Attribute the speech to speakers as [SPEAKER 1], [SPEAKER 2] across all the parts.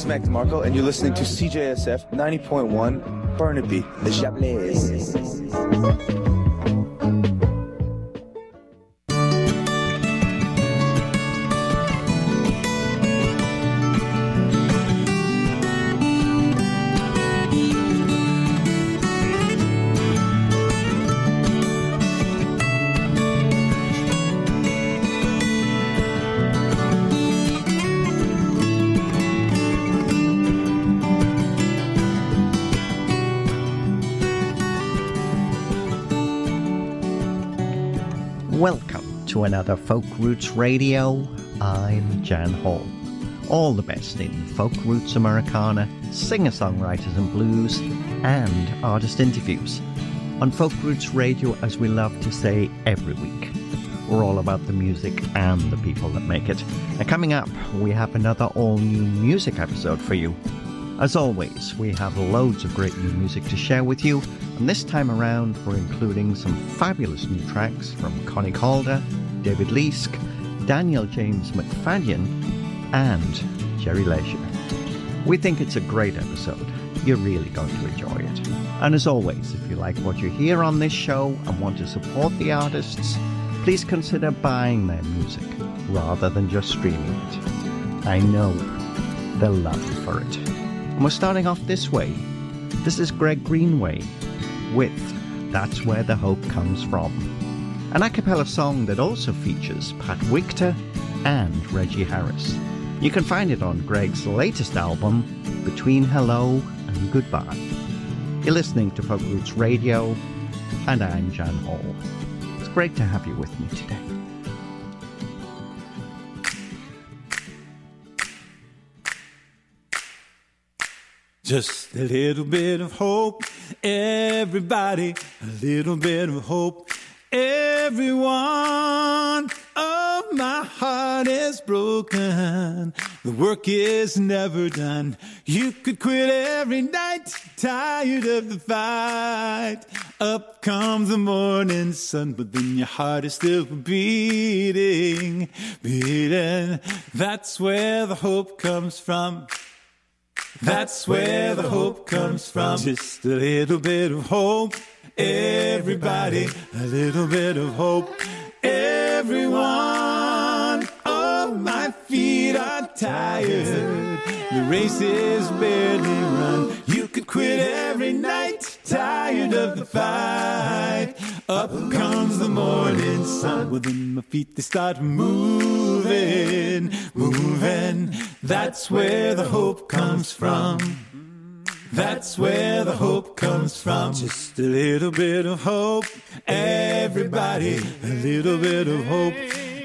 [SPEAKER 1] is Mac DeMarco, and you're listening to CJSF 90.1 Burnaby, the Chablais.
[SPEAKER 2] Welcome to another Folk Roots Radio. I'm Jan Hall. All the best in folk roots Americana, singer-songwriters and blues, and artist interviews. On Folk Roots Radio, as we love to say every week, we're all about the music and the people that make it. And coming up, we have another all-new music episode for you. As always, we have loads of great new music to share with you, and this time around we're including some fabulous new tracks from Connie Calder, David Leask, Daniel James McFadden, and Jerry Leisure. We think it's a great episode. You're really going to enjoy it. And as always, if you like what you hear on this show and want to support the artists, please consider buying their music rather than just streaming it. I know they'll love you for it. And we're starting off this way. This is Greg Greenway with That's Where the Hope Comes From, an a cappella song that also features Pat Wigter and Reggie Harris. You can find it on Greg's latest album, Between Hello and Goodbye. You're listening to Folk Roots Radio, and I'm Jan Hall. It's great to have you with me today.
[SPEAKER 3] Just a little bit of hope, everybody, a little bit of hope, everyone. Oh, my heart is broken, the work is never done. You could quit every night, tired of the fight. Up comes the morning sun, but then your heart is still beating, beating. That's where the hope comes from. That's where the hope comes from. Just a little bit of hope, everybody, a little bit of hope, everyone. Oh, my feet are tired, the race is barely run. You could quit every night, tired of the fight. Up comes the morning sun, well then my feet they start moving, moving. That's where the hope comes from. That's where the hope comes from. Just a little bit of hope, everybody, a little bit of hope,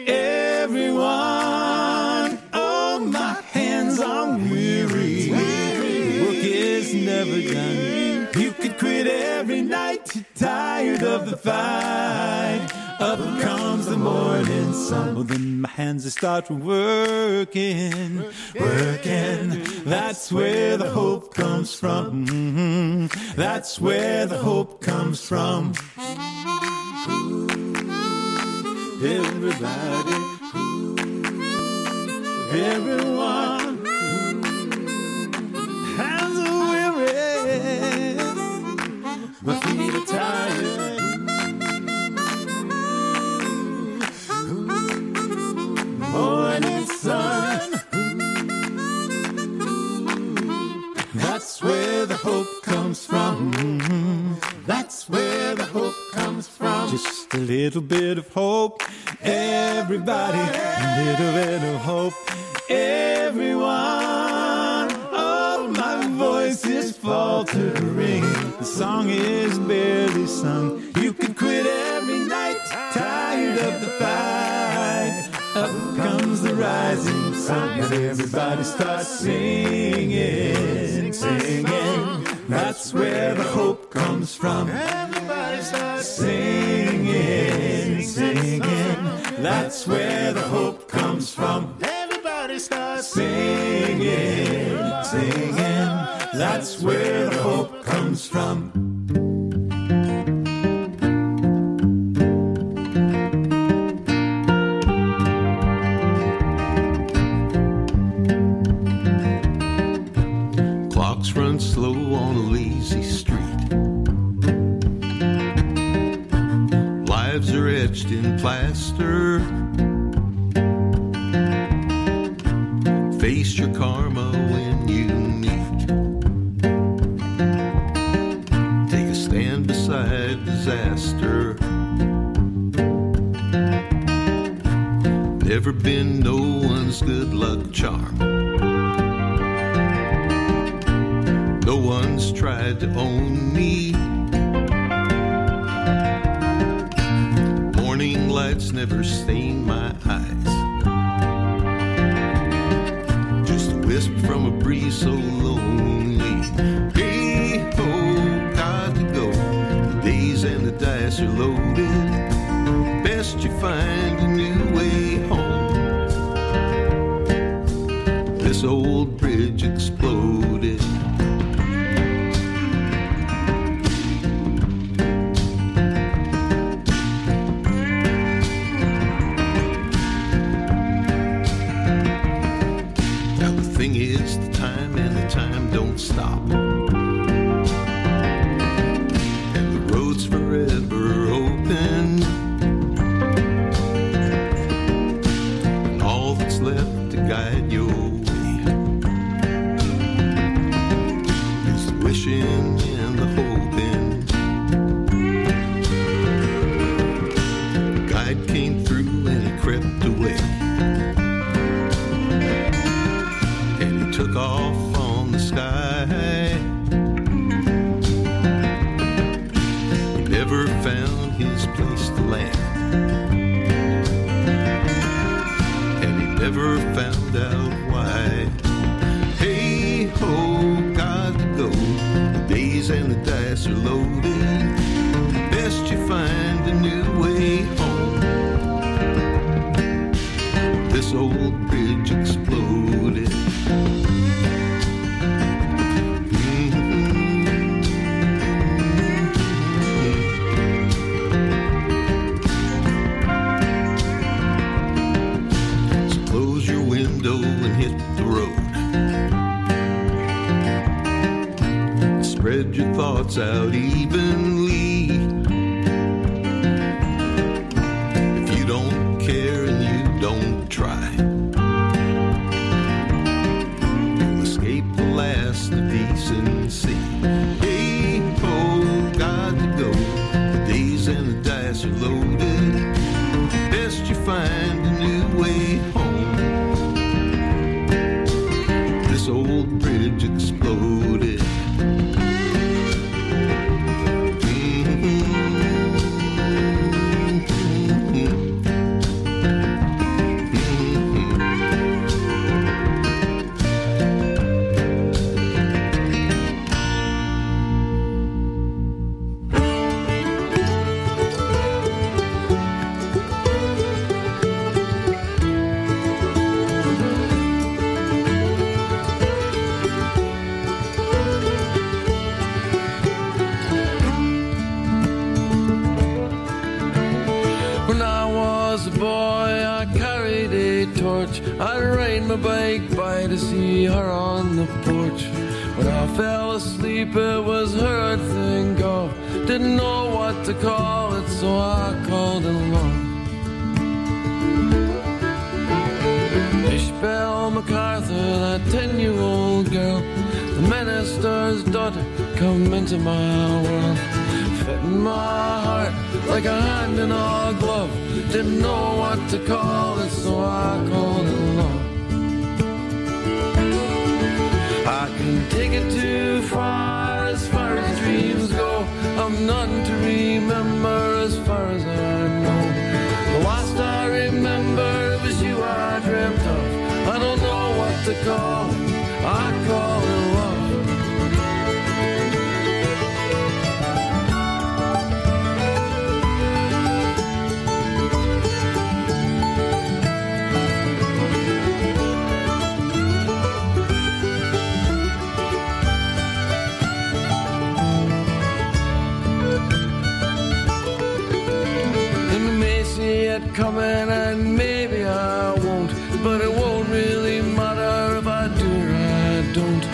[SPEAKER 3] everyone. Oh, my hands are weary, work is never done. You could quit every night, tired of the fight. Up comes the morning sun, well then my hands start working, working. That's where the hope comes from. Mm-hmm. That's where the hope comes from. Everybody, everyone. Hands are weary, my feet are tired. Morning sun. That's where the hope comes from. That's where the hope comes from. Just a little bit of hope, everybody, a little bit of hope, everyone. Oh, my voice is faltering, the song is barely sung. You can quit every night, tired of the fight. Up comes the rising sun, and everybody starts singing, singing. That's where the hope comes from. Everybody starts singing, singing. That's where the hope comes from. Everybody starts singing, singing. That's where the hope comes from.
[SPEAKER 4] plaster. Face your karma when you meet. Take a stand beside disaster. Never been no one's good luck charm. No one's tried to own me. Morning lights never stain my eyes. Just a wisp from a breeze so lonely. Hey ho, got to go. The days and the dice are loaded. Best you find a new way home. This old bridge exploded. Stop. And the road's forever open. And all that's left to guide your way is the wishing and the hoping. The guide came through and he crept away. And he took off on the sky. He never found his place to land, and he never found out why. Hey ho, got to go. The days and the dice are loaded. Best you find a new way home. This old bridge exploded. And hit the road. Spread your thoughts out evenly. If you don't care and you don't try, you'll escape the last of decency. Hey ho, got to go. The days and the dice are loaded. Best you find a new way home. This old bridge exploded.
[SPEAKER 5] I'd ride my bike by to see her on the porch. When I fell asleep, it was her I'd think of. Didn't know what to call it, so I called it love. Ishbel MacArthur, that 10-year-old girl, the minister's daughter, come into my world. Fitting my heart like a hand in a glove. Didn't know what to call it, so I called it love. I can take it too far as dreams go. I'm nothing to remember as far as I know. The last I remember was you I dreamt of. I don't know what to call it, I call it love. Coming and maybe I won't, but it won't really matter if I do or I don't.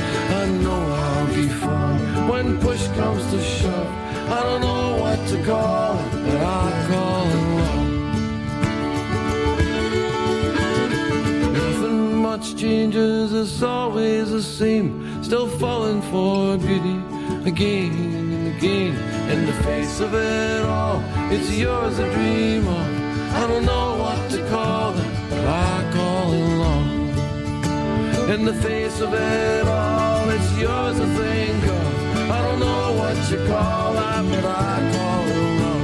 [SPEAKER 5] much changes, it's always the same. Still falling for beauty again and again. In the face of it all, it's yours to dream of. I don't know what to call it, but I call it love. In the face of it all, it's yours to think of. I don't know what you call that, but I call it love.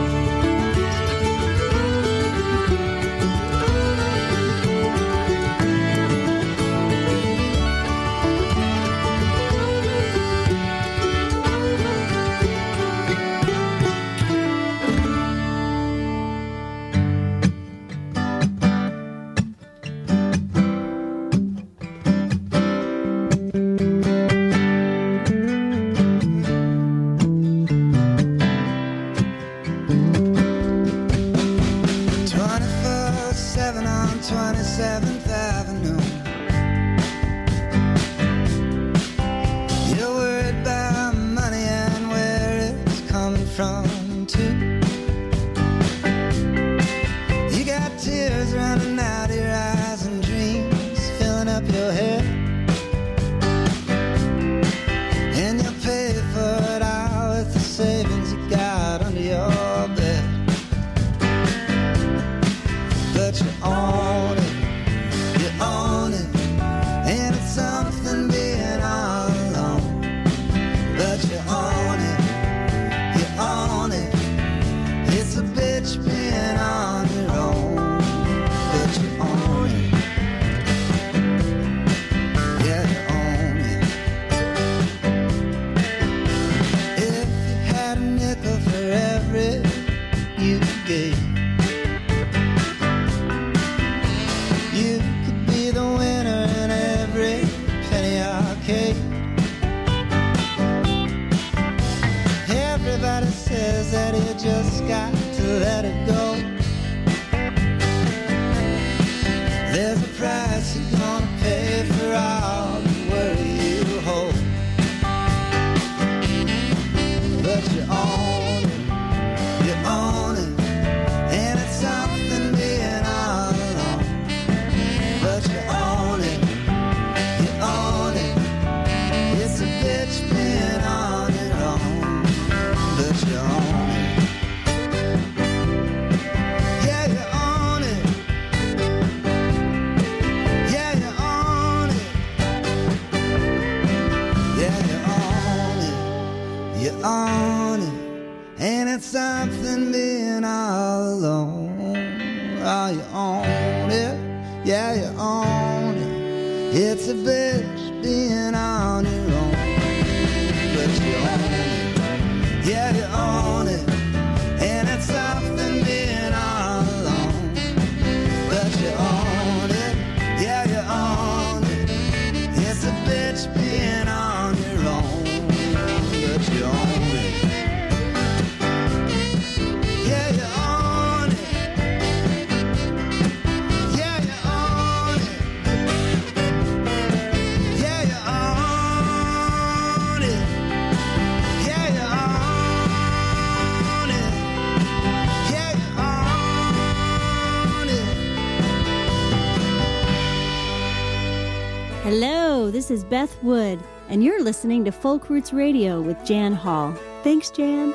[SPEAKER 6] Hello, this is Beth Wood, and you're listening to Folk Roots Radio with Jan Hall. Thanks, Jan.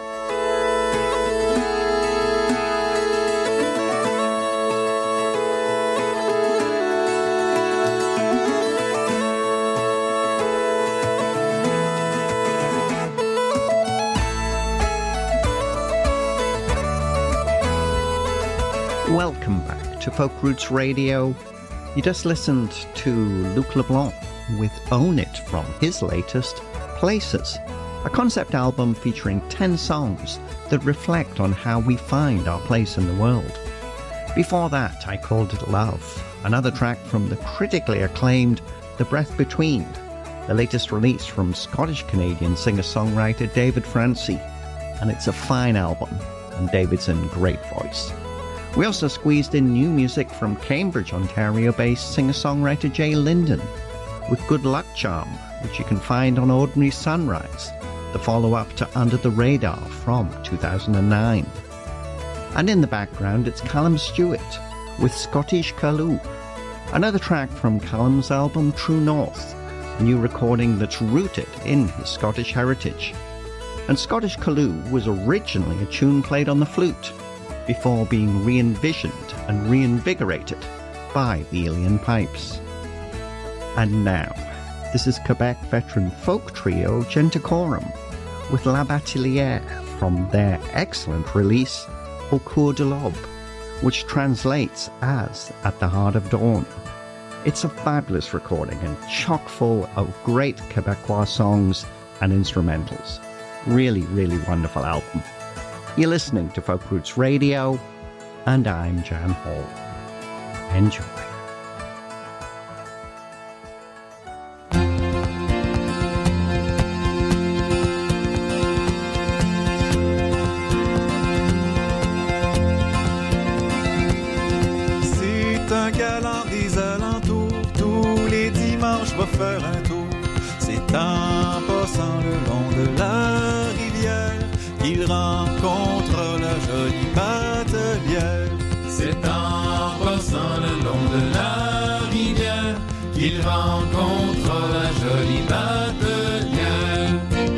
[SPEAKER 2] Welcome back to Folk Roots Radio. You just listened to Luc Leblanc with Own It from his latest, Places, a concept album featuring 10 songs that reflect on how we find our place in the world. Before that, I called it Love, another track from the critically acclaimed The Breath Between, the latest release from Scottish-Canadian singer-songwriter David Francie, and it's a fine album, and David's in great voice. We also squeezed in new music from Cambridge, Ontario-based singer-songwriter Jay Linden with Good Luck Charm, which you can find on Ordinary Sunrise, the follow-up to Under the Radar from 2009. And in the background, it's Callum Stewart with Scottish Calloo, Another track from Callum's album True North, a new recording that's rooted in his Scottish heritage. And Scottish Callooh was originally a tune played on the flute, before being re-envisioned and reinvigorated by the Uilleann pipes. And now, this is Quebec veteran folk trio Genticorum with La Batelière from their excellent release Au Cours de l'Aube, which translates as At the Heart of Dawn. It's a fabulous recording and chock full of great Quebecois songs and instrumentals. Really, really wonderful album. You're listening to Folk Roots Radio, and I'm Jan Hall. Enjoy.
[SPEAKER 3] C'est un galant des alentours, tous les dimanches va faire un tour. C'est en passant le long de la rivière qu'il rencontre la jolie batelière.
[SPEAKER 5] C'est en passant le long de la rivière qu'il rencontre la jolie batelière.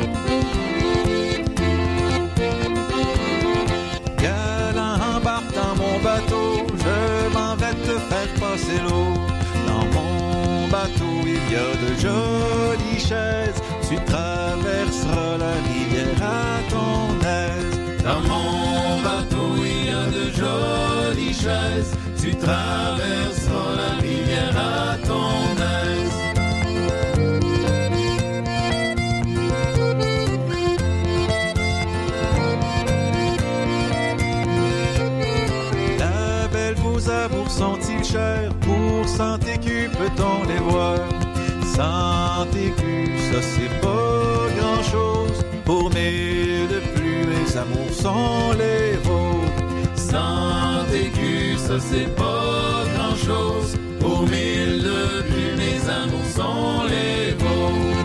[SPEAKER 3] Galant, embarque dans mon bateau, je m'en vais te faire passer l'eau. Dans mon bateau, il y a de jolies chaises, tu traverseras la rivière à ton aise.
[SPEAKER 5] Dans mon bateau, il y a de jolies chaises, tu traverseras la rivière à ton aise.
[SPEAKER 3] La belle, vos amours sont-ils chers? Pour 100 écus peut-on les voir? 100 écus, ça c'est pas grand-chose. Pour 1000 de plus, mes amours sont les vôtres.
[SPEAKER 5] 100 écus, ça c'est pas grand-chose. Pour 1000 de plus, mes amours sont les vôtres.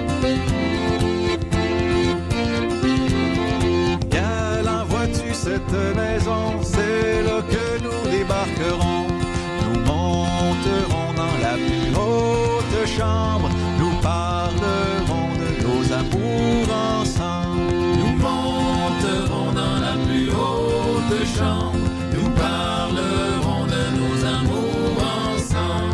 [SPEAKER 3] Galant, vois-tu cette maison? C'est là que nous débarquerons. Nous monterons dans la plus haute chambre. Nous parlerons de nos amours ensemble.
[SPEAKER 5] Nous monterons dans la plus haute chambre. Nous parlerons de nos amours ensemble.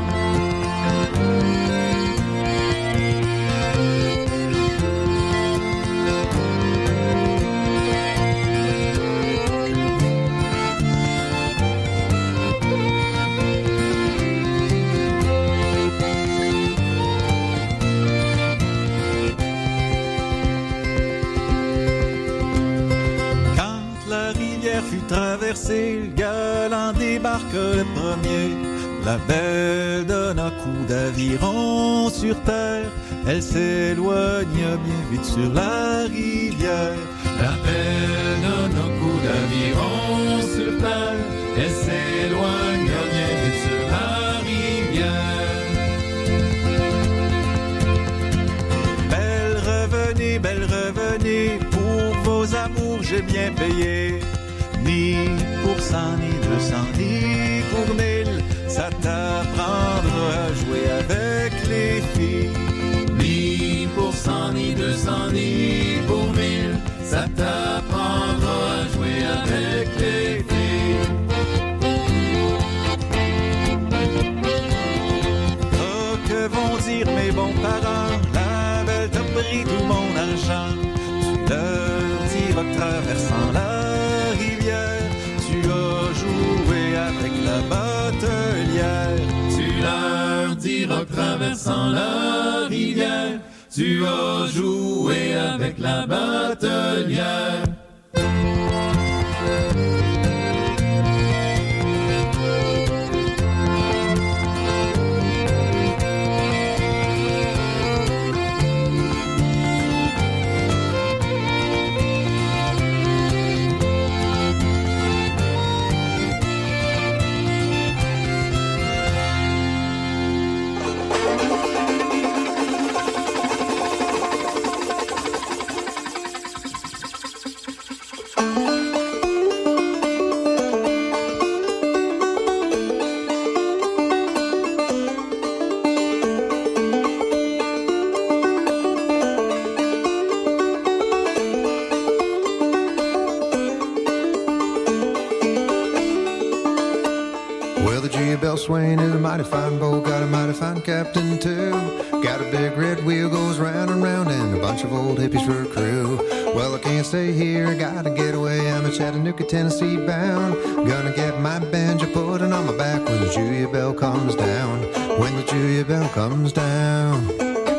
[SPEAKER 3] Fut traversé, le galant débarque le premier. La belle donne un coup d'aviron sur terre. Elle s'éloigna bien vite sur la rivière.
[SPEAKER 5] La belle donne un coup d'aviron sur terre. Elle s'éloigna bien vite sur la rivière.
[SPEAKER 3] Belle revenez, pour vos amours j'ai bien payé. Ni pour 100, ni 200, ni pour 1000, ça t'apprendra à jouer avec les filles.
[SPEAKER 5] Ni pour 100, ni 200, ni pour 1000, ça t'apprendra à jouer avec les filles.
[SPEAKER 3] Oh, que vont dire mes bons parents? La belle t'a pris tout mon argent. Tu leur diras que traversant la rivière, tu as joué avec la batelière.
[SPEAKER 5] Tu leur diras que traversant la rivière, tu as joué avec la batelière.
[SPEAKER 7] Swain is a mighty fine boat, got a mighty fine captain too. Got a big red wheel, goes round and round, and a bunch of old hippies for a crew. Well, I can't stay here, I gotta get away. I'm in Chattanooga, Tennessee bound. Gonna get my banjo, put it on my back when the Julia Bell comes down. When the Julia Bell comes down.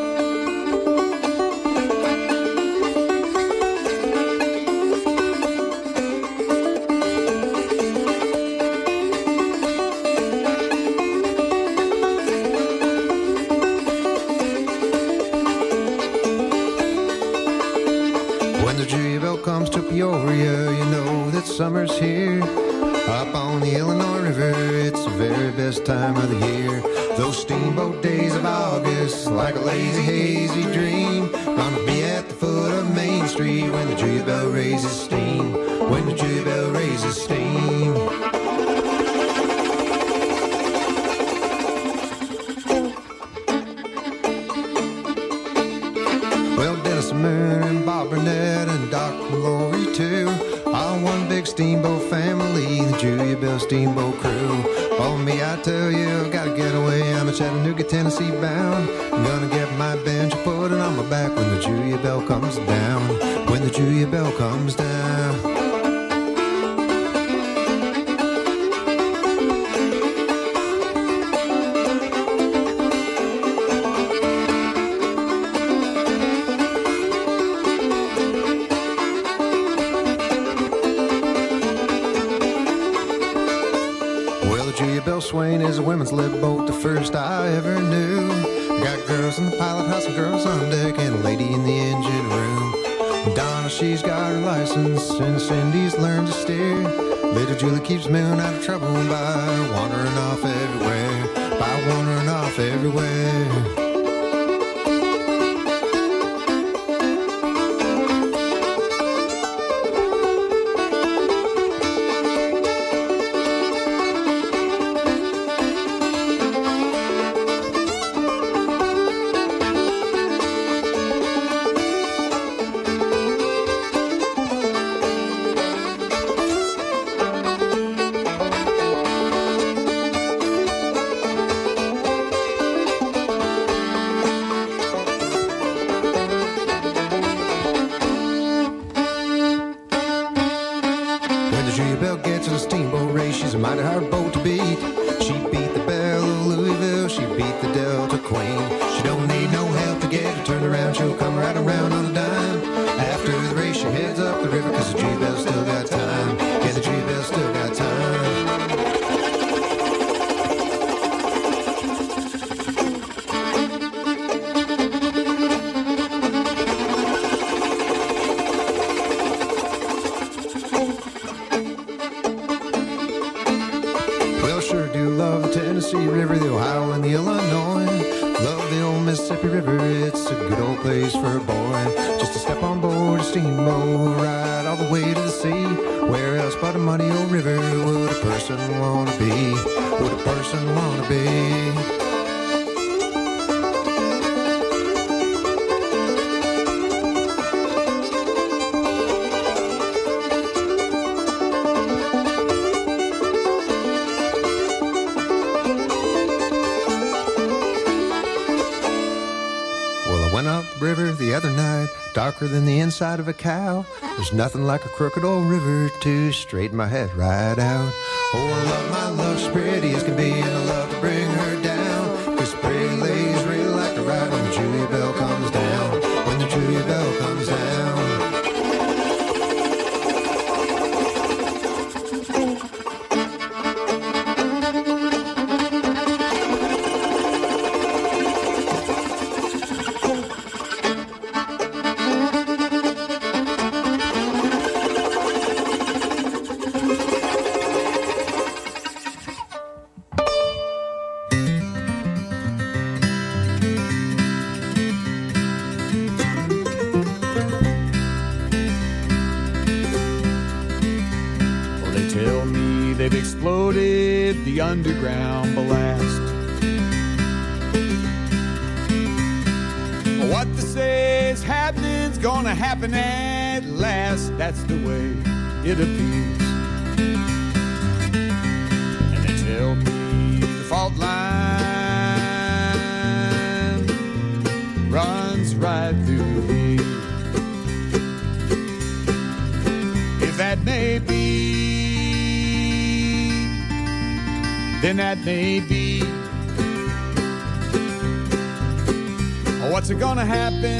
[SPEAKER 7] Peoria, you know that summer's here. Up on the Illinois River, it's the very best time of the year. Those steamboat days of August, like a lazy, hazy dream. Gonna be at the foot of Main Street when the Julia Bell raises steam. When the Julia Bell raises steam. Well, Dennis Moon and Bob Burnett and Doc Lowry too, all one big steamboat family, the Julia Bell steamboat crew. Oh me, I tell you, I've gotta get away. I'm in Chattanooga, Tennessee bound. I'm gonna get my banjo, put it on my back when the Julia Bell comes down. When the Julia Bell comes down. Swain is a women's lib boat, the first I ever knew. Got girls in the pilot house and girls on deck and a lady in the engine room. Donna, she's got her license and Cindy's learned to steer. Little Julie keeps Moon out of trouble by wandering off everywhere. By wandering off everywhere. Darker than the inside of a cow. There's nothing like a crooked old river to straighten my head right out. Oh, I love my love, she's pretty as can be, and I love to bring her down. Cause pretty ladies really like to ride when the Julia Bell comes down. When the Julia Bell comes down.
[SPEAKER 3] Underground blast. What they say is happening's gonna happen at last. That's the way it appears. And they tell me the fall fault line runs right through here. If that may be, then that may be. What's it gonna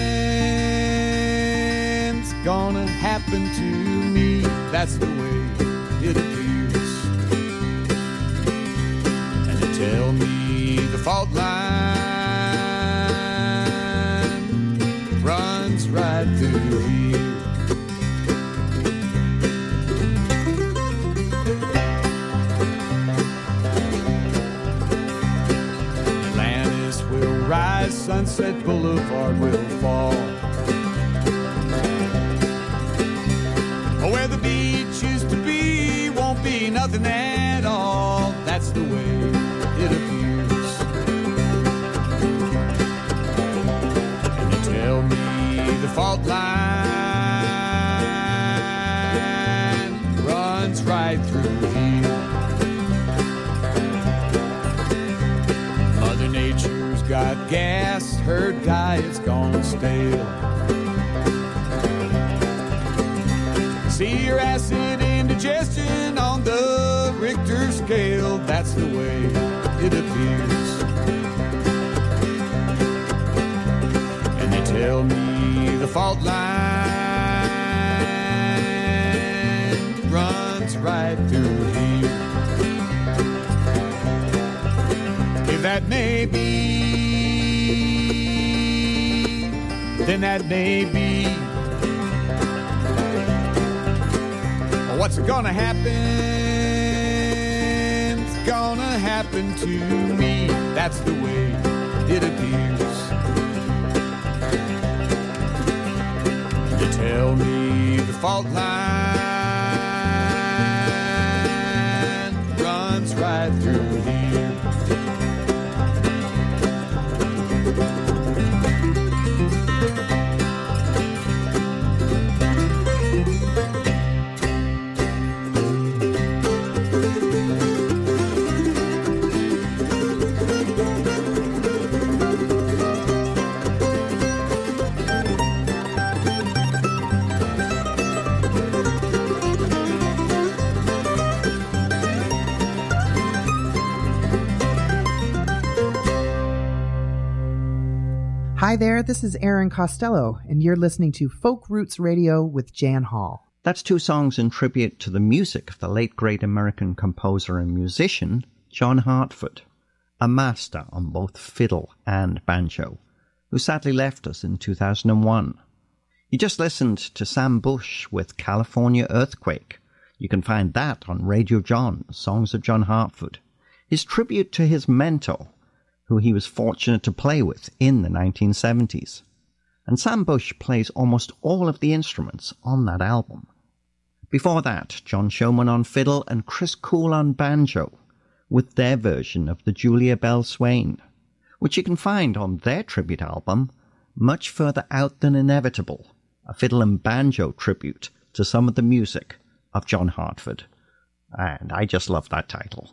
[SPEAKER 3] happen? It's gonna happen to me. That's the way it appears. And they tell me the fault line runs right through here. Atlantis will rise, Sunset Boulevard will fall. Where the beach used to be won't be nothing at all. That's the way it appears. And they tell me the fault line runs right through here. Mother Nature's got gas, her diet's gone stale. See your acid indigestion on the Richter scale. That's the way it appears. And they tell me the fault line runs right through here. If that may be, then that may be. What's gonna happen? It's gonna happen to me. That's the way it appears. They tell me the fault line runs right through here.
[SPEAKER 8] Hi there, this is Aaron Costello, and you're listening to Folk Roots Radio with Jan Hall.
[SPEAKER 2] That's two songs in tribute to the music of the late great American composer and musician, John Hartford, a master on both fiddle and banjo, who sadly left us in 2001. You just listened to Sam Bush with California Earthquake. You can find that on Radio John, Songs of John Hartford, his tribute to his mentor, who he was fortunate to play with in the 1970s. And Sam Bush plays almost all of the instruments on that album. Before that, John Showman on fiddle and Chris Cool on banjo, with their version of the Julia Bell Swain, which you can find on their tribute album, Much Further Out Than Inevitable, a fiddle and banjo tribute to some of the music of John Hartford. And I just love that title.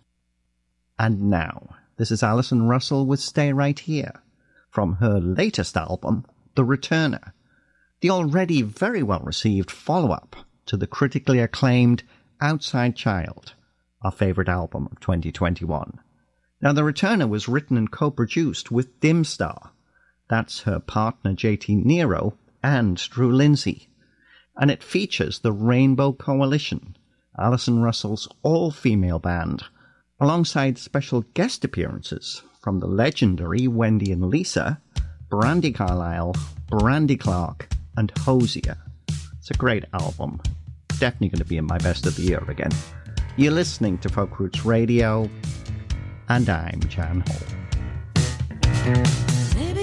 [SPEAKER 2] And now, this is Alison Russell with Stay Right Here, from her latest album, The Returner, the already very well-received follow-up to the critically acclaimed Outside Child, our favourite album of 2021. Now, The Returner was written and co-produced with Dimstar, that's her partner JT Nero and Drew Lindsay, and it features the Rainbow Coalition, Alison Russell's all-female band, alongside special guest appearances from the legendary Wendy and Lisa, Brandi Carlile, Brandi Clark, and Hosier. It's a great album. Definitely going to be in my best of the year again. You're listening to Folk Roots Radio, and I'm Jan Hall.